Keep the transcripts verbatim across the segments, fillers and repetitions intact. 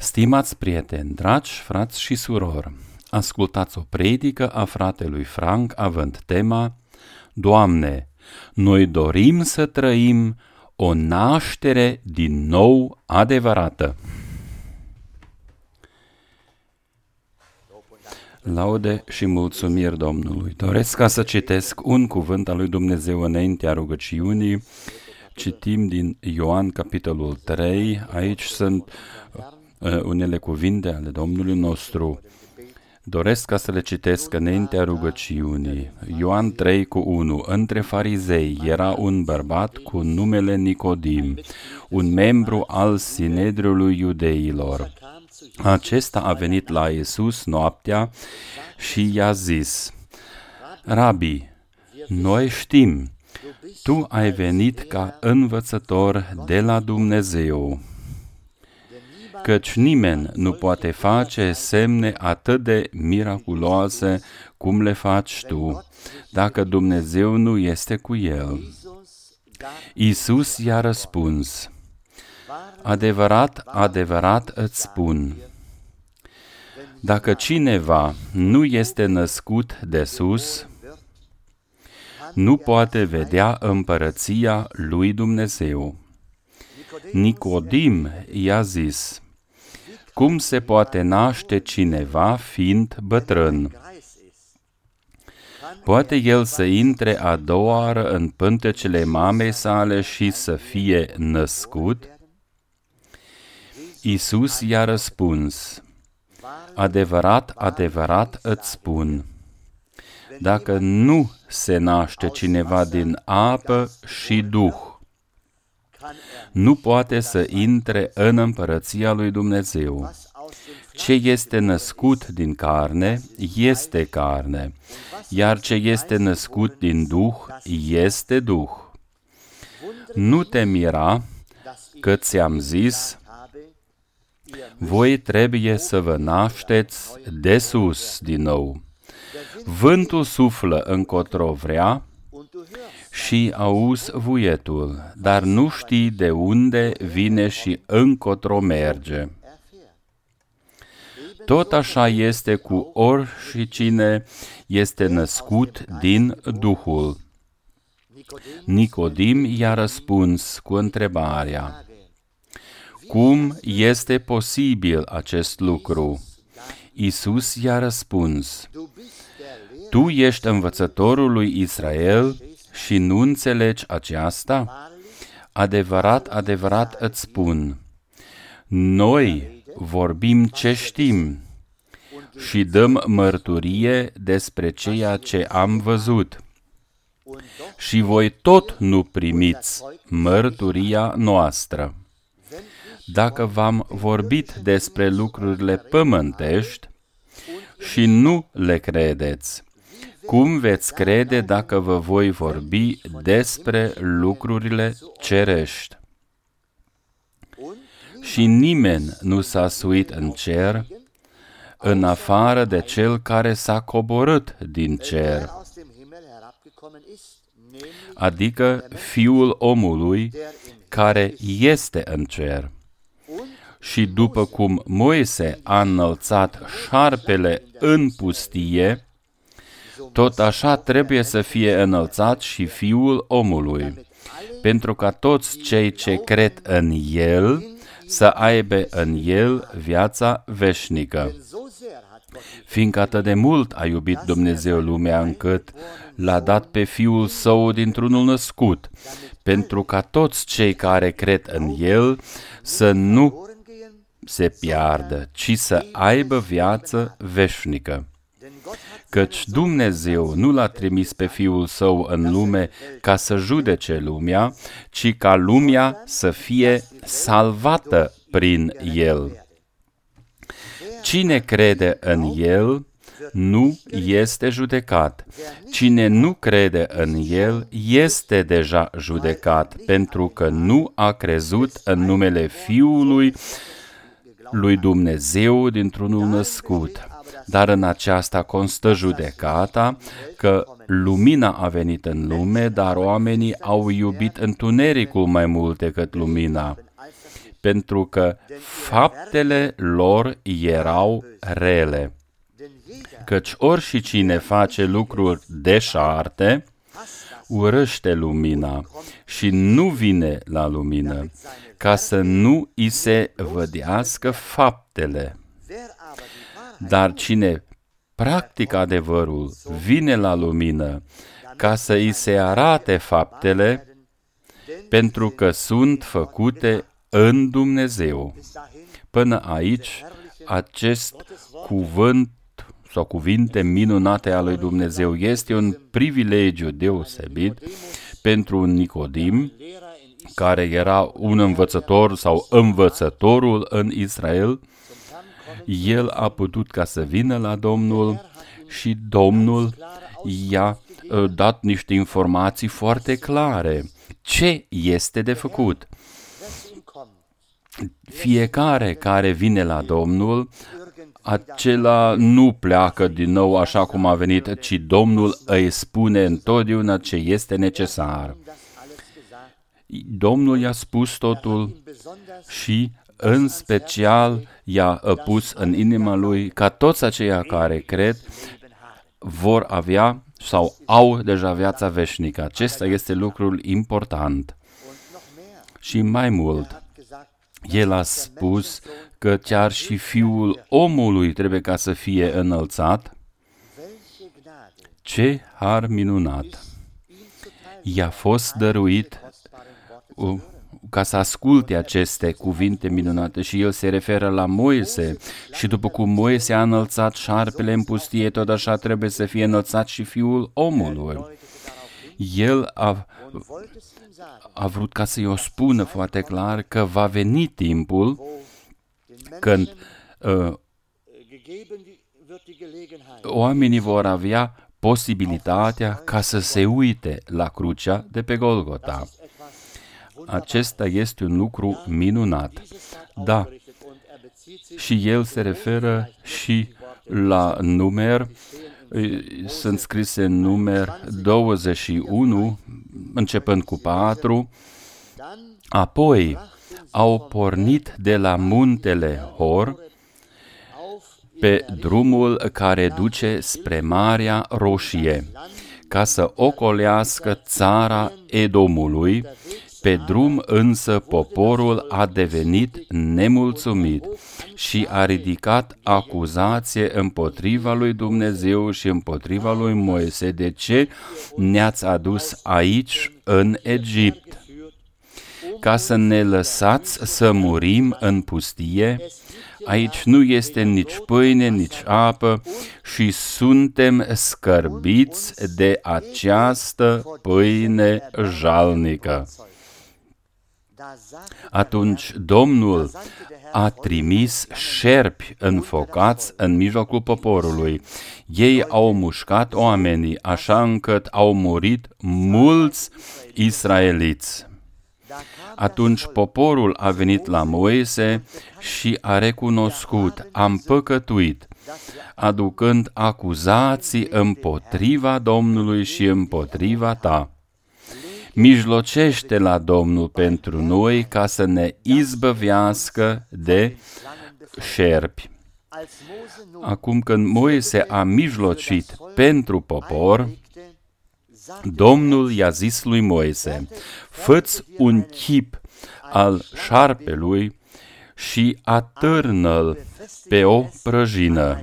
Stimați prieteni, dragi frați și surori, ascultați o predică a fratelui Frank având tema: Doamne, noi dorim să trăim o naștere din nou adevărată. Laude și mulțumiri Domnului. Doresc ca să citesc un cuvânt al lui Dumnezeu înaintea rugăciunii. Citim din Ioan, capitolul trei. Aici sunt uh, unele cuvinte ale Domnului nostru. Doresc ca să le citesc înaintea rugăciunii. Ioan trei cu unu. Între farizei era un bărbat cu numele Nicodim, un membru al Sinedriului iudeilor. Acesta a venit la Iisus noaptea și i-a zis: Rabi, noi știm, tu ai venit ca învățător de la Dumnezeu, căci nimeni nu poate face semne atât de miraculoase cum le faci tu, dacă Dumnezeu nu este cu el. Iisus i-a răspuns: Adevărat, adevărat îți spun, dacă cineva nu este născut de sus, nu poate vedea împărăția lui Dumnezeu. Nicodim i-a zis: Cum se poate naște cineva fiind bătrân? Poate el să intre a doua oară în pântecele mamei sale și să fie născut? Iisus i-a răspuns: Adevărat, adevărat îți spun, dacă nu se naște cineva din apă și Duh, nu poate să intre în împărăția lui Dumnezeu. Ce este născut din carne, este carne, iar ce este născut din Duh, este Duh. Nu te mira că ți-am zis, voi trebuie să vă nașteți de sus din nou. Vântul suflă încotro vrea și auzi vuietul, dar nu știi de unde vine și încotro merge. Tot așa este cu oricine este născut din Duhul. Nicodim i-a răspuns cu întrebarea: Cum este posibil acest lucru? Iisus i-a răspuns: Tu ești învățătorul lui Israel și nu înțelegi aceasta? Adevărat, adevărat îți spun, noi vorbim ce știm și dăm mărturie despre ceea ce am văzut. Și voi tot nu primiți mărturia noastră. Dacă v-am vorbit despre lucrurile pământești și nu le credeți, cum veți crede dacă vă voi vorbi despre lucrurile cerești? Și nimeni nu s-a suit în cer, în afară de Cel care s-a coborât din cer, adică Fiul omului care este în cer. Și după cum Moise a înălțat șarpele în pustie, tot așa trebuie să fie înălțat și Fiul omului, pentru ca toți cei ce cred în El să aibă în El viața veșnică. Fiindcă atât de mult a iubit Dumnezeu lumea încât l-a dat pe Fiul Său dintr-unul născut, pentru ca toți cei care cred în El să nu se piardă, ci să aibă viață veșnică. Căci Dumnezeu nu l-a trimis pe Fiul Său în lume ca să judece lumea, ci ca lumea să fie salvată prin El. Cine crede în El nu este judecat. Cine nu crede în El este deja judecat, pentru că nu a crezut în numele Fiului lui Dumnezeu dintr-unul născut. Dar în aceasta constă judecata, că lumina a venit în lume, dar oamenii au iubit întunericul mai mult decât lumina, pentru că faptele lor erau rele. Căci ori și cine face lucruri deșarte, urăște lumina și nu vine la lumină, ca să nu i se vădească faptele. Dar cine practică adevărul vine la lumină, ca să i se arate faptele, pentru că sunt făcute în Dumnezeu. Până aici, acest cuvânt sau cuvinte minunate ale lui Dumnezeu este un privilegiu deosebit pentru un Nicodim, care era un învățător sau învățătorul în Israel. El a putut ca să vină la Domnul și Domnul i-a dat niște informații foarte clare. Ce este de făcut? Fiecare care vine la Domnul, acela nu pleacă din nou așa cum a venit, ci Domnul îi spune întotdeauna ce este necesar. Domnul i-a spus totul și în special i-a pus în inima lui ca toți aceia care cred vor avea sau au deja viața veșnică. Acesta este lucrul important. Și mai mult, el a spus că chiar și Fiul omului trebuie ca să fie înălțat. Ce har minunat! I-a fost dăruit ca să asculte aceste cuvinte minunate și el se referă la Moise și după cum Moise a înălțat șarpele în pustie, tot așa trebuie să fie înălțat și Fiul omului. El a, a vrut ca să-i o spună foarte clar că va veni timpul când uh, oamenii vor avea posibilitatea ca să se uite la crucea de pe Golgota. Acesta este un lucru minunat. Da, și el se referă și la numer, sunt scrise în numer douăzeci și unu, începând cu patru, apoi au pornit de la muntele Hor pe drumul care duce spre Marea Roșie, ca să ocolească țara Edomului. Pe drum însă poporul a devenit nemulțumit și a ridicat acuzație împotriva lui Dumnezeu și împotriva lui Moise. De ce ne-ați adus aici în Egipt? Ca să ne lăsați să murim în pustie? Aici nu este nici pâine, nici apă și suntem scârbiți de această pâine jalnică. Atunci Domnul a trimis șerpi înfocați în mijlocul poporului. Ei au mușcat oamenii, așa încât au murit mulți israeliți. Atunci poporul a venit la Moise și a recunoscut, am păcătuit, aducând acuzații împotriva Domnului și împotriva ta. Mijlocește la Domnul pentru noi ca să ne izbăvească de șerpi. Acum când Moise a mijlocit pentru popor, Domnul i-a zis lui Moise, fă-ți un chip al șarpelui și atârnă-l pe o prăjină.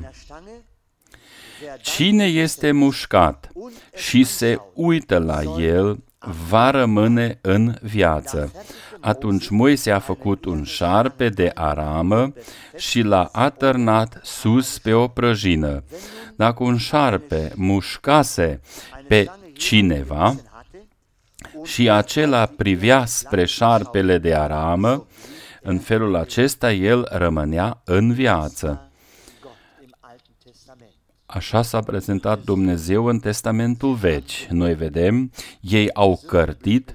Cine este mușcat și se uită la el, va rămâne în viață. Atunci Moise a făcut un șarpe de aramă și l-a atârnat sus pe o prăjină. Dacă un șarpe mușcase pe cineva și acela privea spre șarpele de aramă, în felul acesta el rămânea în viață. Așa s-a prezentat Dumnezeu în Testamentul Vechi. Noi vedem, ei au cărtit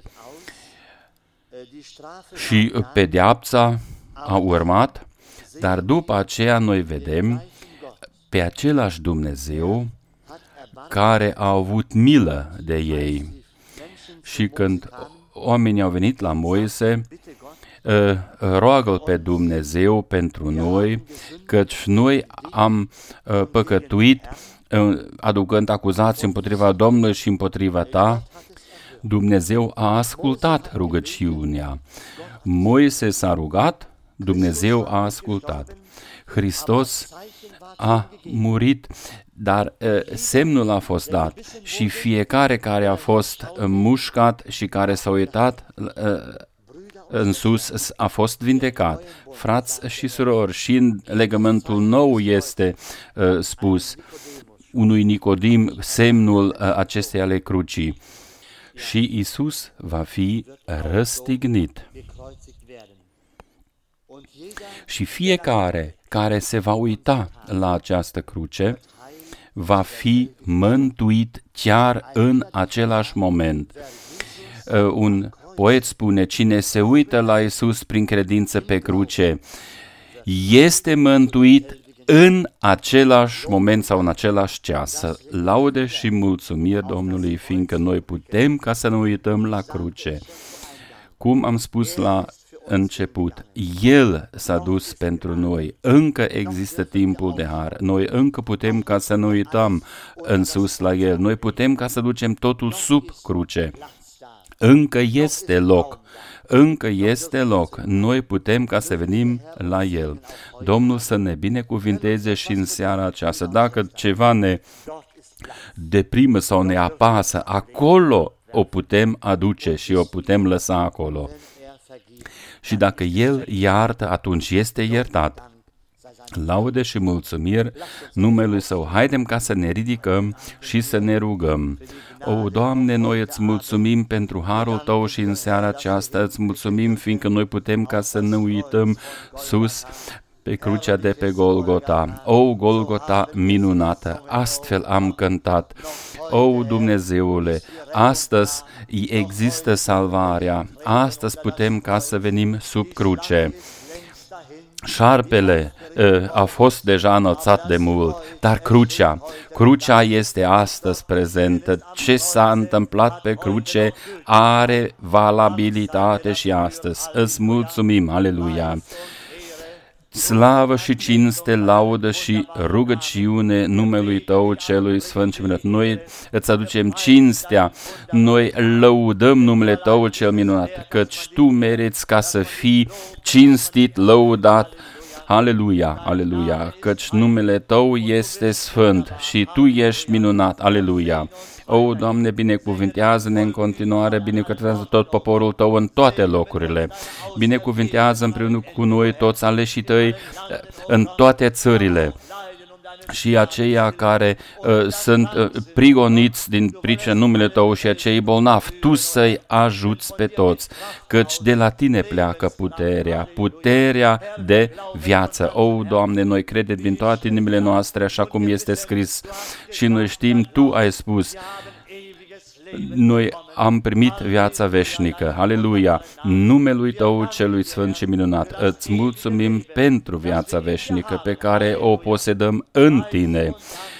și pedeapsa a urmat, dar după aceea noi vedem pe același Dumnezeu care a avut milă de ei. Și când oamenii au venit la Moise, roagă-L pe Dumnezeu pentru noi, căci noi am păcătuit aducând acuzații împotriva Domnului și împotriva ta. Dumnezeu a ascultat rugăciunea. Moise s-a rugat, Dumnezeu a ascultat. Hristos a murit, dar uh, semnul a fost dat și fiecare care a fost mușcat și care s-a uitat uh, în sus a fost vindecat. Frați și surori, și în legământul nou este uh, spus unui Nicodim semnul uh, acestei ale crucii. Și Iisus va fi răstignit. Și fiecare care se va uita la această cruce va fi mântuit chiar în același moment. Un poet spune, cine se uită la Iisus prin credință pe cruce, este mântuit în același moment sau în același ceas. Laude și mulțumiri Domnului, fiindcă noi putem ca să ne uităm la cruce. Cum am spus la început, El s-a dus pentru noi, încă există timpul de har, noi încă putem ca să ne uităm în sus la El, noi putem ca să ducem totul sub cruce, încă este loc, încă este loc, noi putem ca să venim la El. Domnul să ne binecuvinteze și în seara aceasta, dacă ceva ne deprimă sau ne apasă, acolo o putem aduce și o putem lăsa acolo. Și dacă El iartă, atunci este iertat. Laude și mulțumiri numelui Său. Haidem ca să ne ridicăm și să ne rugăm. O, Doamne, noi îți mulțumim pentru harul Tău și în seara aceasta îți mulțumim, fiindcă noi putem ca să ne uităm sus pe crucea de pe Golgota. O, Golgota minunată, astfel am cântat. O, Dumnezeule, astăzi există salvarea, astăzi putem ca să venim sub cruce. Șarpele uh, a fost deja înălțat de mult, dar crucea, crucea este astăzi prezentă. Ce s-a întâmplat pe cruce are valabilitate și astăzi. Îți mulțumim, aleluia! Slavă și cinste, laudă și rugăciune numelui Tău celui sfânt și minunat. Noi îți aducem cinstea, noi lăudăm numele Tău cel minunat, căci Tu meriți ca să fii cinstit, lăudat. Aleluia, aleluia, căci numele Tău este sfânt și Tu ești minunat, aleluia. O, Doamne, binecuvintează-ne în continuare, binecuvintează tot poporul Tău în toate locurile, binecuvintează împreună cu noi toți aleșii Tăi în toate țările și aceia care uh, sunt uh, prigoniți din pricina numele Tău și acei bolnavi, Tu să-i ajuți pe toți, căci de la Tine pleacă puterea, puterea de viață. O, Doamne, noi credem din toate inimile noastre, așa cum este scris și noi știm, Tu ai spus, noi am primit viața veșnică. Aleluia! Numelui Tău celui sfânt și minunat. Îți mulțumim pentru viața veșnică pe care o posedăm în Tine.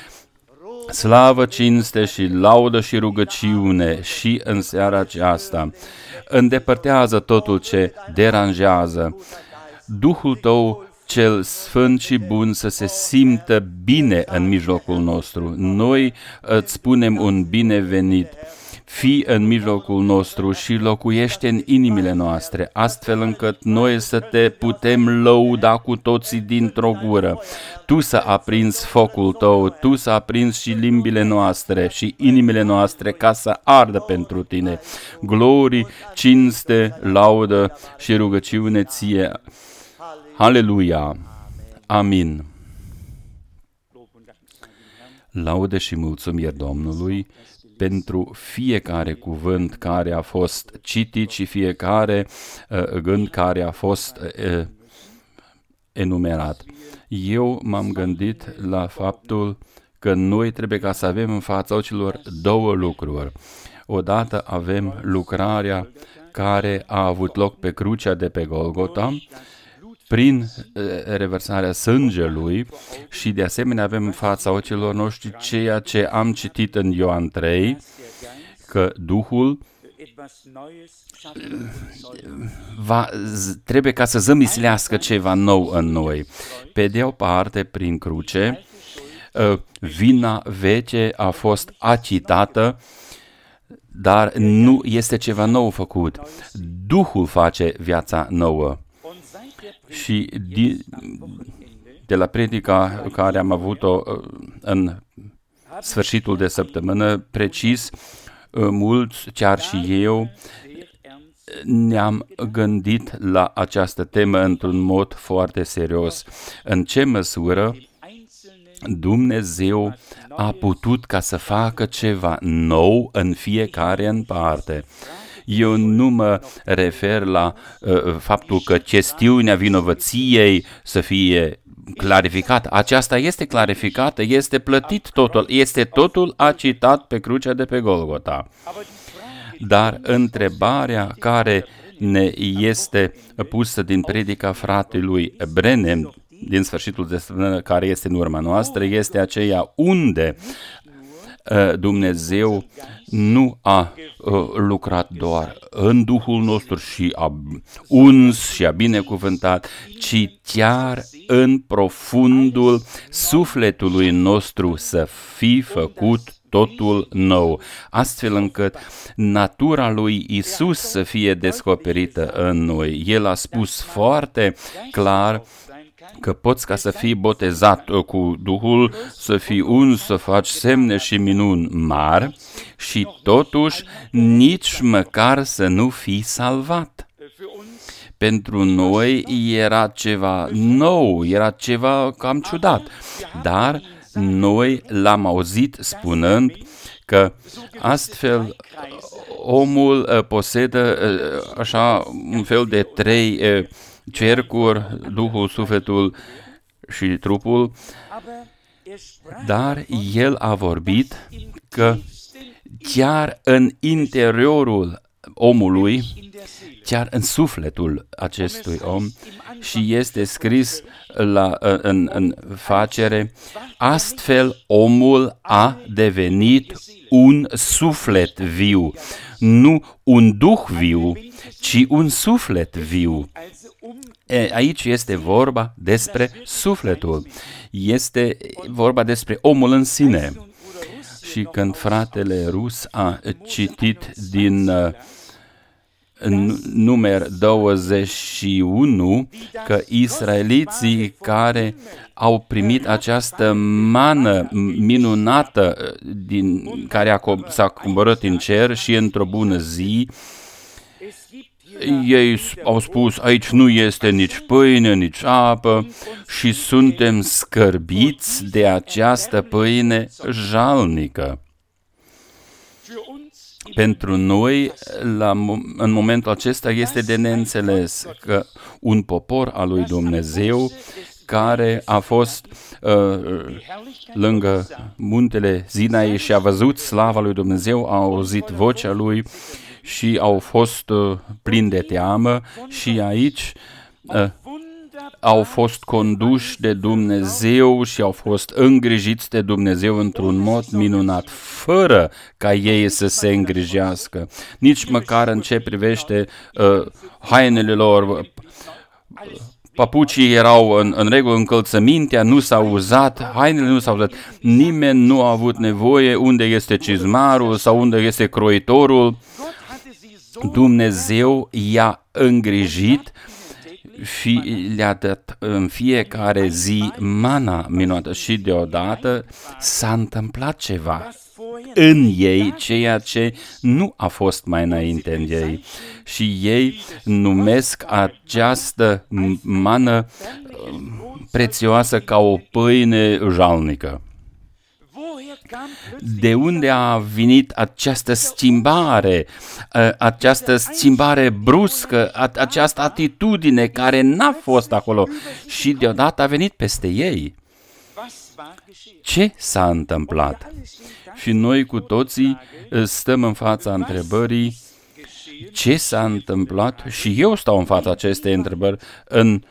Slavă, cinste și laudă și rugăciune și în seara aceasta. Îndepărtează totul ce deranjează. Duhul Tău cel sfânt și bun să se simtă bine în mijlocul nostru. Noi îți spunem un binevenit. Fii în mijlocul nostru și locuiește în inimile noastre, astfel încât noi să Te putem lăuda cu toții dintr-o gură. Tu să aprinzi focul Tău, Tu să aprinzi și limbile noastre și inimile noastre ca să ardă pentru Tine. Glorii, cinste, laudă și rugăciune Ție. Aleluia! Amin! Laude și mulțumiri Domnului pentru fiecare cuvânt care a fost citit și fiecare uh, gând care a fost uh, enumerat. Eu m-am gândit la faptul că noi trebuie ca să avem în fața ochilor două lucruri. Odată avem lucrarea care a avut loc pe crucea de pe Golgota, prin uh, reversarea sângelui și de asemenea avem în fața ochilor noștri ceea ce am citit în Ioan trei, că Duhul va, trebuie ca să zămislească ceva nou în noi. Pe de o parte, prin cruce, vina veche a fost acitată, dar nu este ceva nou făcut. Duhul face viața nouă. Și de, de la predica care am avut-o în sfârșitul de săptămână, precis, mulți, chiar și eu, ne-am gândit la această temă într-un mod foarte serios. În ce măsură Dumnezeu a putut ca să facă ceva nou în fiecare în parte. Eu nu mă refer la uh, faptul că chestiunea vinovăției să fie clarificată. Aceasta este clarificată, este plătit totul, este totul acitat pe crucea de pe Golgota. Dar întrebarea care ne este pusă din predica fratelui Brenem, din sfârșitul de săptămână, care este în urma noastră, este aceea unde Dumnezeu nu a lucrat doar în Duhul nostru și a uns și a binecuvântat, ci chiar în profundul sufletului nostru să fi făcut totul nou, astfel încât natura lui Isus să fie descoperită în noi. El a spus foarte clar că poți ca să fii botezat cu Duhul, să fii uns, să faci semne și minuni mari și totuși nici măcar să nu fii salvat. Pentru noi era ceva nou, era ceva cam ciudat, dar noi l-am auzit spunând că astfel omul posedă așa un fel de trei cercuri, Duhul, sufletul și trupul, dar el a vorbit că chiar în interiorul omului, chiar în sufletul acestui om, și este scris la, în, în facere, astfel omul a devenit un suflet viu, nu un duh viu, ci un suflet viu. E, aici este vorba despre sufletul, este vorba despre omul în sine. Și când fratele Rus a citit din uh, Numer douăzeci și unu că israeliții care au primit această mană minunată din care a, s-a coborât în cer și într-o bună zi, ei au spus, aici nu este nici pâine, nici apă și suntem scârbiți de această pâine jalnică. Pentru noi, la, în momentul acesta, este de neînțeles că un popor al lui Dumnezeu care a fost uh, lângă muntele Sinai și a văzut slava lui Dumnezeu, a auzit vocea lui și au fost uh, plini de teamă și aici uh, au fost conduși de Dumnezeu și au fost îngrijiți de Dumnezeu într-un mod minunat, fără ca ei să se îngrijească, nici măcar în ce privește uh, hainele lor. Papucii erau în, în regulă, încălțămintea nu s-a uzat, hainele nu s-au uzat, nimeni nu a avut nevoie unde este cizmarul sau unde este croitorul. Dumnezeu i-a îngrijit și le-a dat în fiecare zi mana minunată și deodată s-a întâmplat ceva în ei, ceea ce nu a fost mai înainte în ei. Și ei numesc această mană prețioasă ca o pâine jalnică. De unde a venit această schimbare, această schimbare bruscă, această atitudine care n-a fost acolo și deodată a venit peste ei? Ce s-a întâmplat? Și noi cu toții stăm în fața întrebării ce s-a întâmplat și eu stau în fața acestei întrebări în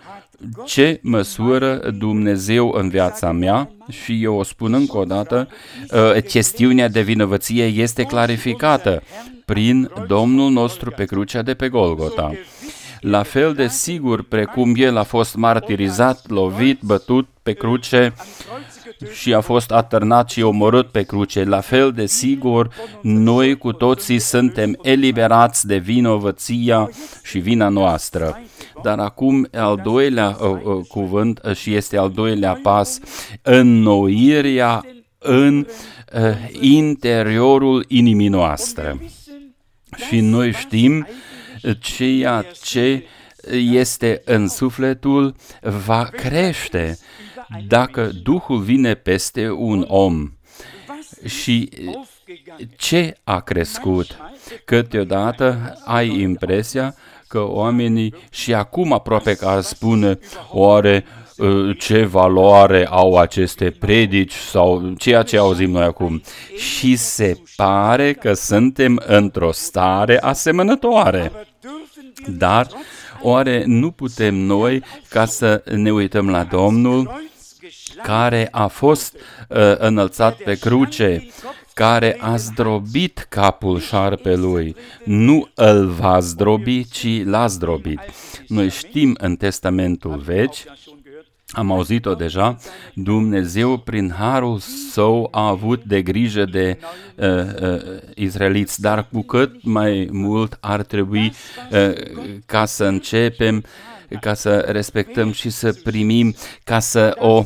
ce măsură Dumnezeu în viața mea, și eu o spun încă o dată, chestiunea de vinovăție este clarificată prin Domnul nostru pe crucea de pe Golgota. La fel de sigur precum El a fost martirizat, lovit, bătut pe cruce și a fost atârnat și omorât pe cruce, la fel de sigur noi cu toții suntem eliberați de vinovăția și vina noastră. Dar acum al doilea uh, uh, cuvânt uh, și este al doilea pas, înnoirea în uh, interiorul inimii noastre. Și noi știm ceea ce este în sufletul va crește dacă Duhul vine peste un om. Și ce a crescut? Câteodată ai impresia că oamenii și acum aproape că ar spune, oare ce valoare au aceste predici sau ceea ce auzim noi acum. Și se pare că suntem într-o stare asemănătoare. Dar oare nu putem noi ca să ne uităm la Domnul care a fost uh, înălțat pe cruce, care a zdrobit capul șarpelui, nu îl va zdrobi, ci l-a zdrobit. Noi știm în Testamentul Vechi, am auzit-o deja, Dumnezeu prin harul său a avut de grijă de uh, uh, izraeliți, dar cu cât mai mult ar trebui uh, ca să începem, ca să respectăm și să primim, ca să o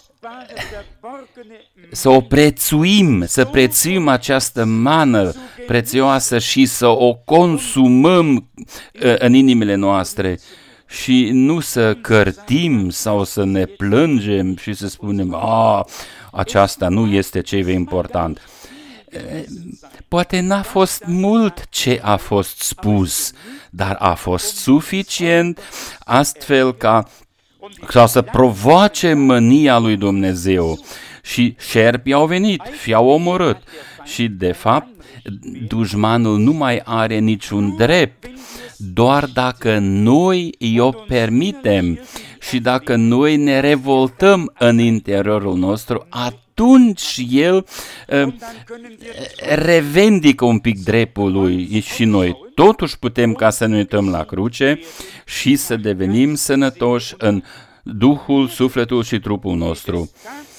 să o prețuim, să prețuim această mană prețioasă și să o consumăm uh, în inimile noastre. Și nu să cărtim sau să ne plângem și să spunem, a, aceasta nu este ce e important. Poate n-a fost mult ce a fost spus, dar a fost suficient astfel ca, ca să provoace mânia lui Dumnezeu. Și șerpii au venit, fi-au omorât. Și de fapt, dușmanul nu mai are niciun drept. Doar dacă noi i-o permitem și dacă noi ne revoltăm în interiorul nostru, atunci el uh, revendică un pic dreptul lui și noi totuși putem ca să ne uităm la cruce și să devenim sănătoși în Duhul, sufletul și trupul nostru.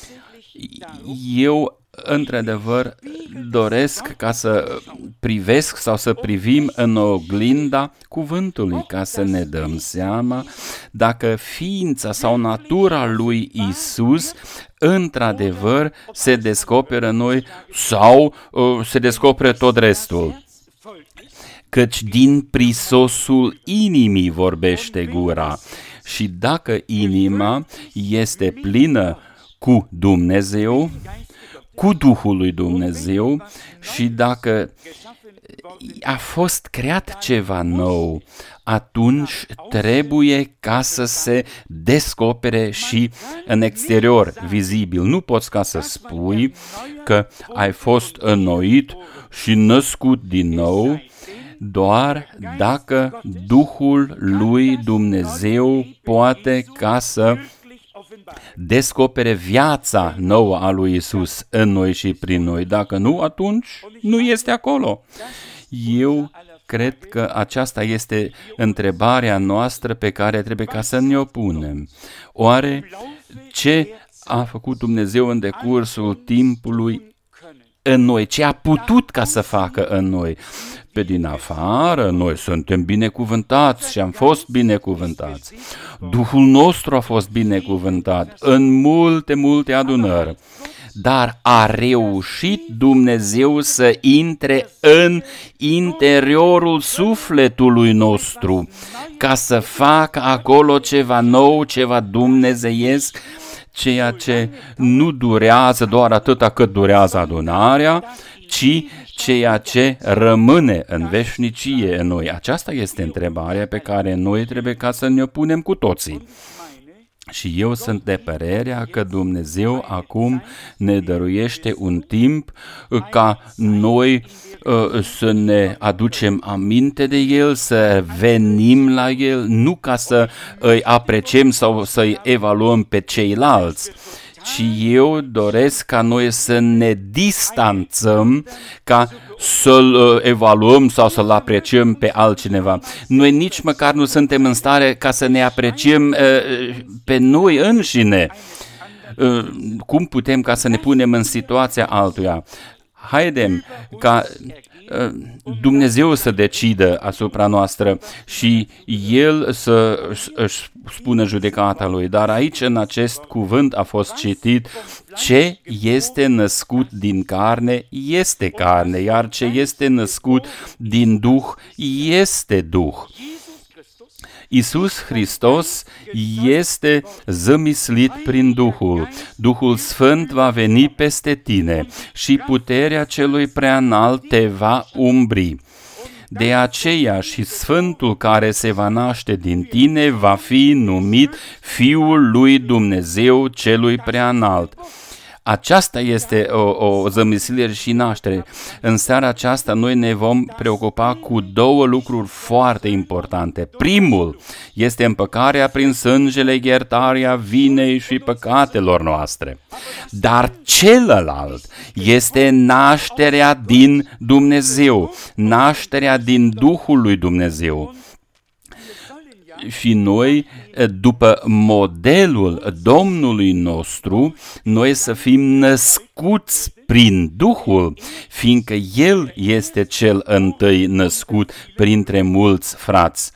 Eu într-adevăr doresc ca să privesc sau să privim în oglinda cuvântului, ca să ne dăm seama dacă ființa sau natura lui Isus într-adevăr se descoperă în noi sau uh, se descoperă tot restul. Căci din prisosul inimii vorbește gura și dacă inima este plină cu Dumnezeu, cu Duhul lui Dumnezeu și dacă a fost creat ceva nou, atunci trebuie ca să se descopere și în exterior, vizibil. Nu poți ca să spui că ai fost înnoit și născut din nou, doar dacă Duhul lui Dumnezeu poate ca să descopere viața nouă a lui Isus în noi și prin noi. Dacă nu, atunci nu este acolo. Eu cred că aceasta este întrebarea noastră pe care trebuie ca să ne o punem. Oare ce a făcut Dumnezeu în decursul timpului în noi? Ce a putut ca să facă în noi? Pe din afară, noi suntem binecuvântați și am fost binecuvântați. Duhul nostru a fost binecuvântat în multe, multe adunări. Dar a reușit Dumnezeu să intre în interiorul sufletului nostru, ca să facă acolo ceva nou, ceva dumnezeiesc, ceea ce nu durează doar atâta cât durează adunarea, ci ceea ce rămâne în veșnicie în noi. Aceasta este întrebarea pe care noi trebuie ca să ne-o punem cu toții. Și eu sunt de părerea că Dumnezeu acum ne dăruiește un timp ca noi uh, să ne aducem aminte de El, să venim la El, nu ca să îi apreciem sau să-i evaluăm pe ceilalți, ci eu doresc ca noi să ne distanțăm, ca să-l evaluăm sau să-l apreciem pe altcineva. Noi nici măcar nu suntem în stare ca să ne apreciem uh, pe noi înșine. Uh, cum putem ca să ne punem în situația altuia? Haidem ca uh, Dumnezeu să decidă asupra noastră și El să își spună judecata Lui. Dar aici, în acest cuvânt, a fost citit: ce este născut din carne, este carne, iar ce este născut din Duh, este Duh. Iisus Hristos este zămislit prin Duhul. Duhul Sfânt va veni peste tine și puterea celui preanalt te va umbri. De aceea și Sfântul care se va naște din tine va fi numit Fiul lui Dumnezeu celui preanalt. Aceasta este o, o zămislire și naștere. În seara aceasta noi ne vom preocupa cu două lucruri foarte importante. Primul este împăcarea prin sângele, iertarea vinei și păcatelor noastre. Dar celălalt este nașterea din Dumnezeu, nașterea din Duhul lui Dumnezeu. Și noi, după modelul Domnului nostru, noi să fim născuți prin Duhul, fiindcă El este cel întâi născut printre mulți frați.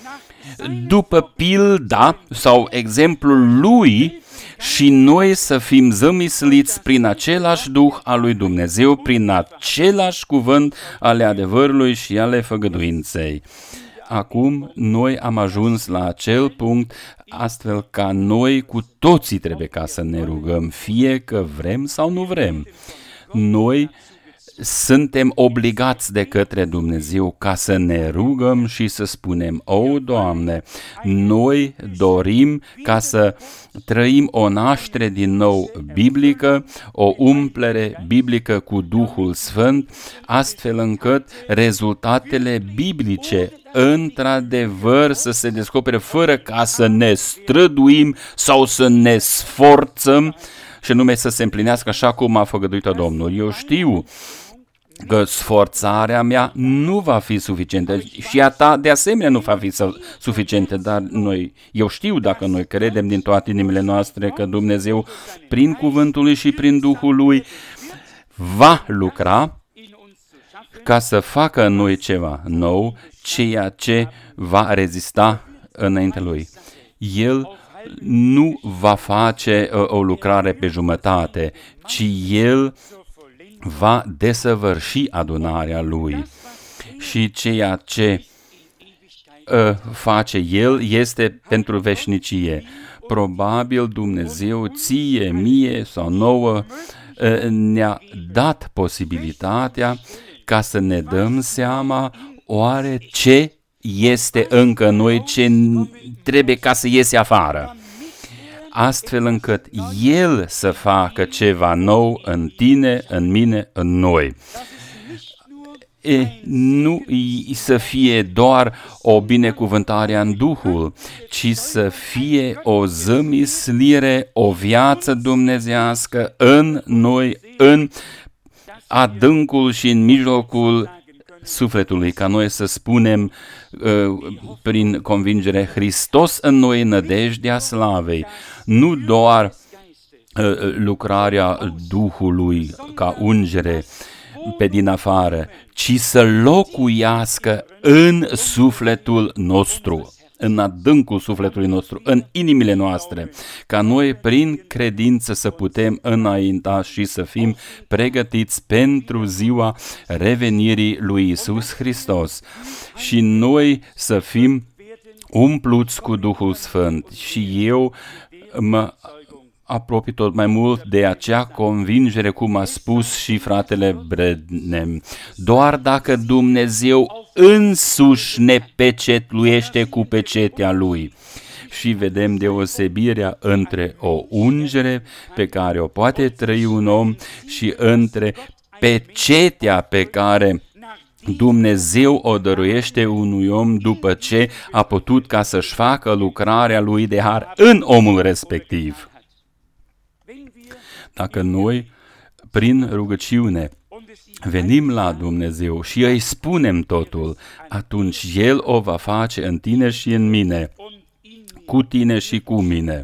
După pilda sau exemplul Lui, și noi să fim zămisliți prin același Duh al lui Dumnezeu, prin același cuvânt ale adevărului și ale făgăduinței. Acum noi am ajuns la acel punct, astfel ca noi cu toții trebuie ca să ne rugăm, fie că vrem sau nu vrem. Noi suntem obligați de către Dumnezeu ca să ne rugăm și să spunem: o, Doamne, noi dorim ca să trăim o naștere din nou biblică, o umplere biblică cu Duhul Sfânt, astfel încât rezultatele biblice într-adevăr să se descopere fără ca să ne străduim sau să ne sforțăm, și nume să se împlinească așa cum a făgăduit-o Domnul. Eu știu că sforțarea mea nu va fi suficientă și a ta de asemenea nu va fi suficientă, dar noi, eu știu, dacă noi credem din toate inimile noastre că Dumnezeu, prin cuvântul Lui și prin Duhul Lui, va lucra ca să facă în noi ceva nou, ceea ce va rezista înaintea Lui. El nu va face o, o lucrare pe jumătate, ci El va desăvârși adunarea Lui. Și ceea ce uh, face El este pentru veșnicie. Probabil Dumnezeu ție, mie sau nouă uh, ne-a dat posibilitatea ca să ne dăm seama oare ce este încă noi, ce trebuie ca să iese afară, astfel încât El să facă ceva nou în tine, în mine, în noi. E, nu să fie doar o binecuvântare în Duhul, ci să fie o zămislire, o viață dumnezească în noi, în adâncul și în mijlocul sufletului, ca noi să spunem uh, prin convingere: Hristos în noi, nădejdea slavei. Nu doar uh, lucrarea Duhului ca ungere pe din afară, ci să locuiască în sufletul nostru, în adâncul sufletului nostru, în inimile noastre, ca noi prin credință să putem înainta și să fim pregătiți pentru ziua revenirii lui Iisus Hristos și noi să fim umpluți cu Duhul Sfânt. Și eu mă apropii tot mai mult de acea convingere, cum a spus și fratele Brednem. Doar dacă Dumnezeu însuși ne pecetluiește cu pecetea Lui și vedem deosebirea între o ungere pe care o poate trăi un om și între pecetea pe care Dumnezeu o dăruiește unui om după ce a putut ca să-și facă lucrarea lui de har în omul respectiv. Dacă noi, prin rugăciune, venim la Dumnezeu și îi spunem totul, atunci El o va face în tine și în mine, cu tine și cu mine.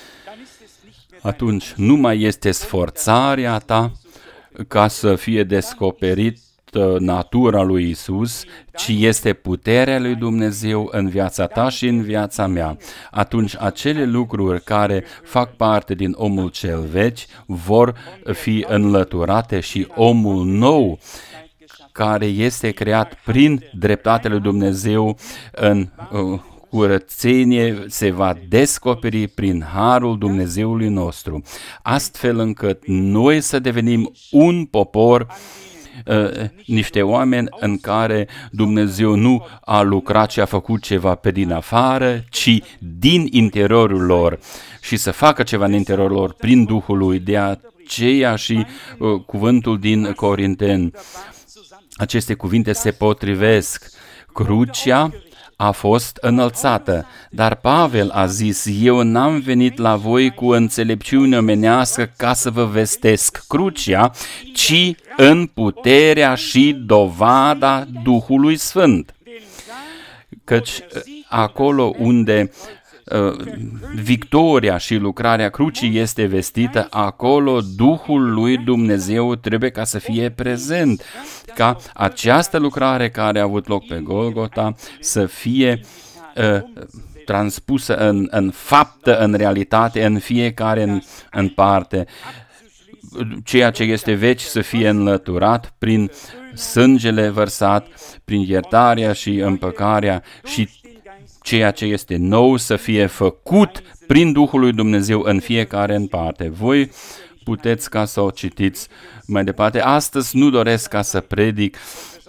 Atunci nu mai este sforțarea ta ca să fie descoperit natura lui Isus, ci este puterea lui Dumnezeu în viața ta și în viața mea. Atunci acele lucruri care fac parte din omul cel vechi vor fi înlăturate și omul nou, care este creat prin dreptatea lui Dumnezeu în uh, curățenie, se va descoperi prin harul Dumnezeului nostru, astfel încât noi să devenim un popor, Uh, niște oameni în care Dumnezeu nu a lucrat și a făcut ceva pe din afară, ci din interiorul lor, și să facă ceva în interiorul lor prin Duhul lui. De aceea și uh, cuvântul din Corinteni, aceste cuvinte se potrivesc. Crucea a fost înălțată, dar Pavel a zis: eu n-am venit la voi cu înțelepciune omenească ca să vă vestesc crucea, ci în puterea și dovada Duhului Sfânt. Căci acolo unde uh, victoria și lucrarea crucii este vestită, acolo Duhul lui Dumnezeu trebuie ca să fie prezent, ca această lucrare care a avut loc pe Golgota să fie uh, transpusă în, în faptă, în realitate, în fiecare în, în parte. Ceea ce este vechi să fie înlăturat prin sângele vărsat, prin iertarea și împăcarea, și ceea ce este nou să fie făcut prin Duhul lui Dumnezeu în fiecare în parte. Voi puteți ca să o citiți mai departe. Astăzi nu doresc ca să predic,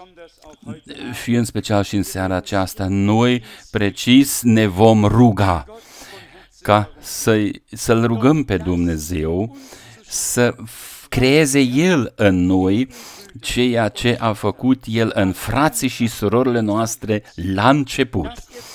și în special și în seara aceasta, noi precis ne vom ruga ca să-i, să-L rugăm pe Dumnezeu să creeze El în noi ceea ce a făcut El în frații și surorile noastre la început.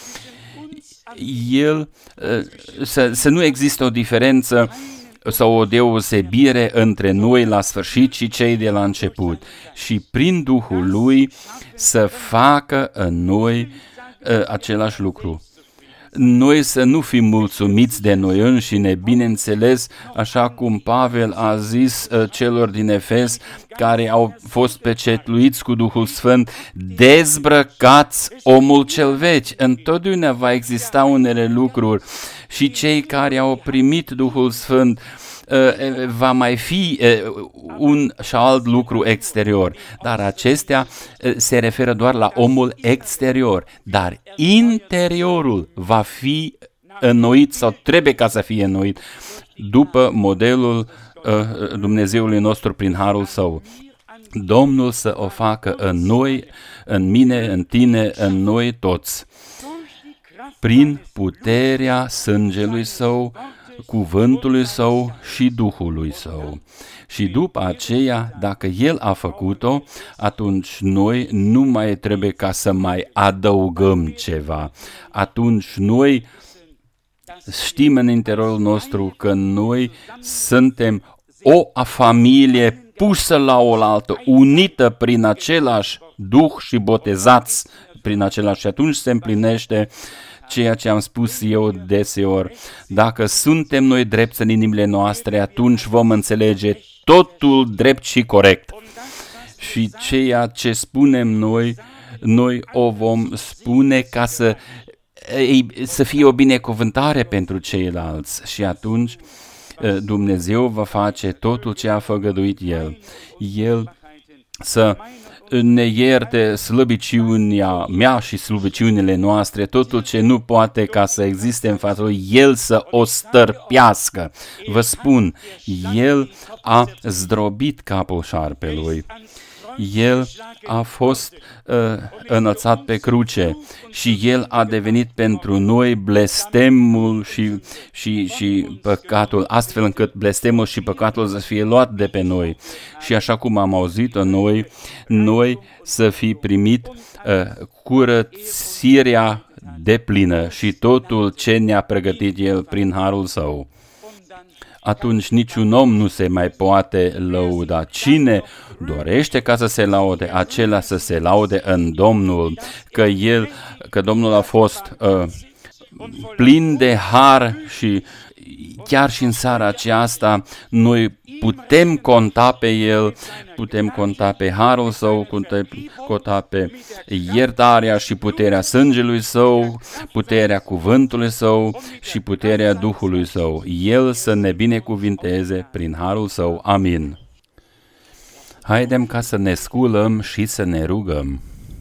El, să, să nu există o diferență sau o deosebire între noi la sfârșit și cei de la început, și prin Duhul Lui să facă în noi uh, același lucru. Noi să nu fim mulțumiți de noi înșine, bineînțeles, așa cum Pavel a zis uh, celor din Efes care au fost pecetluiți cu Duhul Sfânt: dezbrăcați omul cel vechi. Întotdeauna va exista unele lucruri, și cei care au primit Duhul Sfânt uh, va mai fi uh, un și alt lucru exterior, dar acestea uh, se referă doar la omul exterior, dar interiorul va fi înnoit sau trebuie ca să fie înnoit după modelul uh, Dumnezeului nostru prin harul Său. Domnul să o facă în noi, în mine, în tine, în noi toți, prin puterea sângelui Său, cuvântului Său și Duhului Său. Și după aceea, dacă El a făcut-o, atunci noi nu mai trebuie ca să mai adăugăm ceva. Atunci noi știm în interiorul nostru că noi suntem o familie pusă la oaltă, unită prin același Duh și botezați prin același. Și atunci se împlinește ceea ce am spus eu deseori. Dacă suntem noi drepți în inimile noastre, atunci vom înțelege totul drept și corect. Și ceea ce spunem noi, noi o vom spune ca să, să fie o binecuvântare pentru ceilalți. Și atunci Dumnezeu va face totul ce a făgăduit El. El să ne ierte slăbiciunea mea și slăbiciunile noastre, totul ce nu poate ca să existe în fața Lui, El să o stărpească. Vă spun, El a zdrobit capul șarpelui El a fost uh, înălțat pe cruce și El a devenit pentru noi blestemul și, și, și păcatul, astfel încât blestemul și păcatul să fie luat de pe noi. Și așa cum am auzit-o noi, noi să fi primit uh, curățirea deplină și totul ce ne-a pregătit El prin harul Său. Atunci niciun om nu se mai poate lăuda. Cine dorește ca să se laude, acela să se laude în Domnul, că El, că Domnul a fost uh, plin de har și chiar și în seara aceasta noi putem conta pe El, putem conta pe harul Său, putem conta pe iertarea și puterea sângelui Său, puterea cuvântului Său și puterea Duhului Său. El să ne binecuvinteze prin harul Său. Amin. Haidem ca să ne sculăm și să ne rugăm.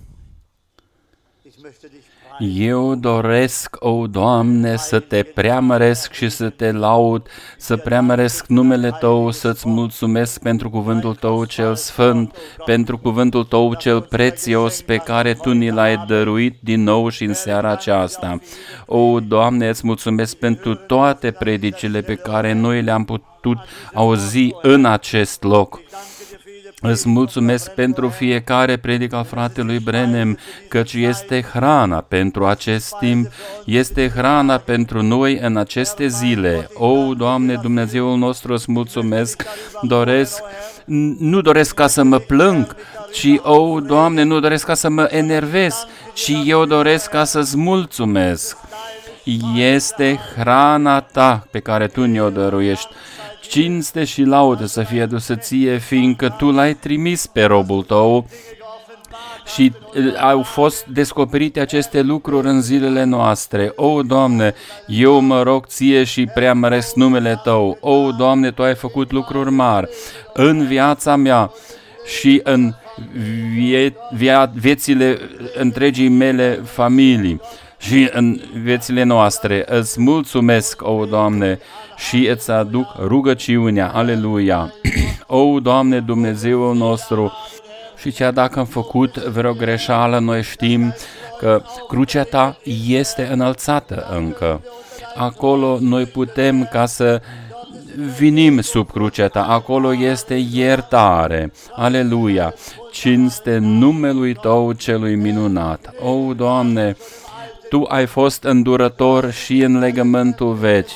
Eu doresc, o Doamne, să Te preamăresc și să Te laud, să preamăresc numele Tău, să-ți mulțumesc pentru cuvântul Tău cel sfânt, pentru cuvântul Tău cel prețios pe care Tu ni l-ai dăruit din nou și în seara aceasta. O, Doamne, îți mulțumesc pentru toate predicile pe care noi le-am putut auzi în acest loc. Îți mulțumesc pentru fiecare predică al fratelui Branham, căci este hrana pentru acest timp, este hrana pentru noi în aceste zile. O, Doamne, Dumnezeul nostru, îți mulțumesc, doresc, nu doresc ca să mă plâng, ci, o, Doamne, nu doresc ca să mă enervez, ci eu doresc ca să-ți mulțumesc. Este hrana Ta pe care Tu ne-o dăruiești. Cinste și laudă să fie adusă Ție, fiindcă Tu l-ai trimis pe robul Tău și au fost descoperite aceste lucruri în zilele noastre. O, Doamne, eu mă rog Ție și preamăresc numele Tău. O, Doamne, Tu ai făcut lucruri mari în viața mea și în vie- via- viețile întregii mele familii și în viețile noastre. Îți mulțumesc, o, Doamne, și îți aduc rugăciunea. Aleluia! O, Doamne, Dumnezeul nostru, și chiar dacă am făcut vreo greșeală, noi știm că crucea Ta este înălțată încă. Acolo noi putem ca să vinim sub crucea Ta, acolo este iertare. Aleluia! Cinste numelui Tău celui minunat. O, Doamne, Tu ai fost îndurător și în legământul veci.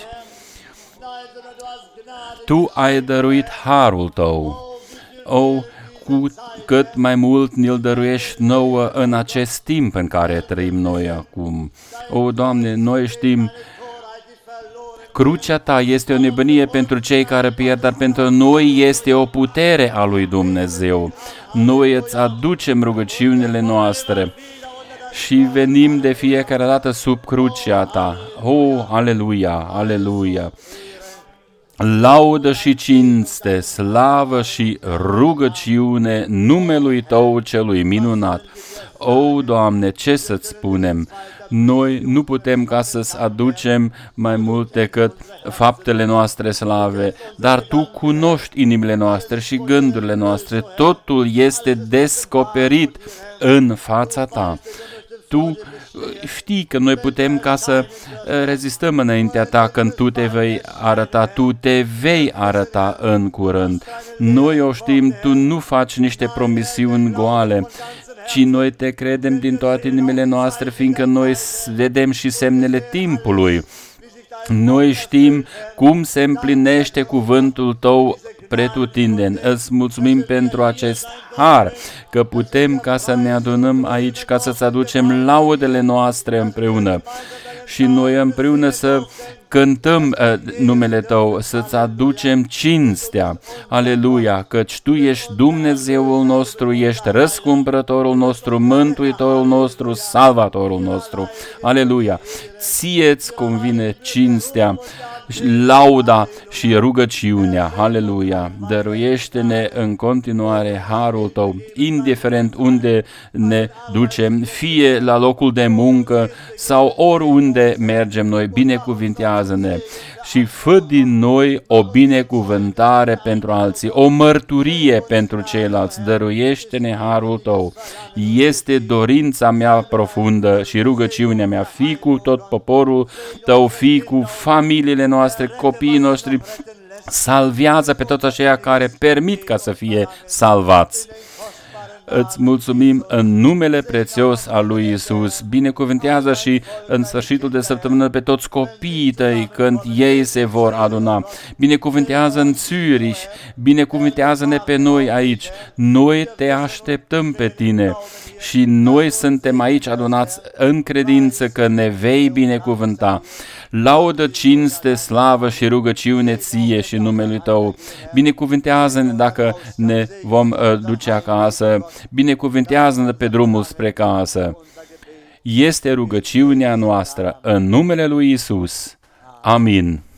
Tu ai dăruit harul Tău. O, cu cât mai mult ne-l dăruiești nouă în acest timp în care trăim noi acum. O, Doamne, noi știm, crucea Ta este o nebunie pentru cei care pierd, dar pentru noi este o putere a lui Dumnezeu. Noi îți aducem rugăciunile noastre și venim de fiecare dată sub crucea Ta. Oh, aleluia, aleluia! Laudă și cinste, slavă și rugăciune numelui Tău celui minunat. O, Doamne, ce să-ți spunem? Noi nu putem ca să-ți aducem mai mult decât faptele noastre slave, dar Tu cunoști inimile noastre și gândurile noastre. Totul este descoperit în fața Ta. Tu știi că noi putem ca să rezistăm înaintea Ta când Tu te vei arăta, Tu te vei arăta în curând. Noi o știm, Tu nu faci niște promisiuni goale, ci noi Te credem din toate inimile noastre, fiindcă noi vedem și semnele timpului. Noi știm cum se împlinește cuvântul Tău pretutindeni. Îți mulțumim pentru acest har, că putem ca să ne adunăm aici, ca să-ți aducem laudele noastre împreună și noi împreună să cântăm uh, numele Tău, să-ți aducem cinstea. Aleluia, căci Tu ești Dumnezeul nostru, ești răscumpărătorul nostru, mântuitorul nostru, salvatorul nostru. Aleluia, Ție-ți convine cinstea, lauda și rugăciunea. Aleluia, dăruiește-ne în continuare harul Tău, indiferent unde ne ducem, fie la locul de muncă sau oriunde mergem noi, binecuvintează-ne și fă din noi o binecuvântare pentru alții, o mărturie pentru ceilalți. Dăruiește-ne harul tău. Este dorința mea profundă și rugăciunea mea. Fii cu tot poporul tău, fii cu familiile noastre, copiii noștri. Salvează pe toți aceia care permit ca să fie salvați. Îți mulțumim în numele prețios al lui Isus. Binecuvântează și în sfârșitul de săptămână pe toți copiii tăi când ei se vor aduna. Binecuvântează în Zürich, binecuvântează-ne pe noi aici. Noi te așteptăm pe tine și noi suntem aici adunați în credință că ne vei binecuvânta. Laudă, cinste, slavă și rugăciune ție și numele tău. Binecuvântează-ne dacă ne vom uh, duce acasă. Binecuvântează-ne pe drumul spre casă. Este rugăciunea noastră în numele lui Isus. Amin.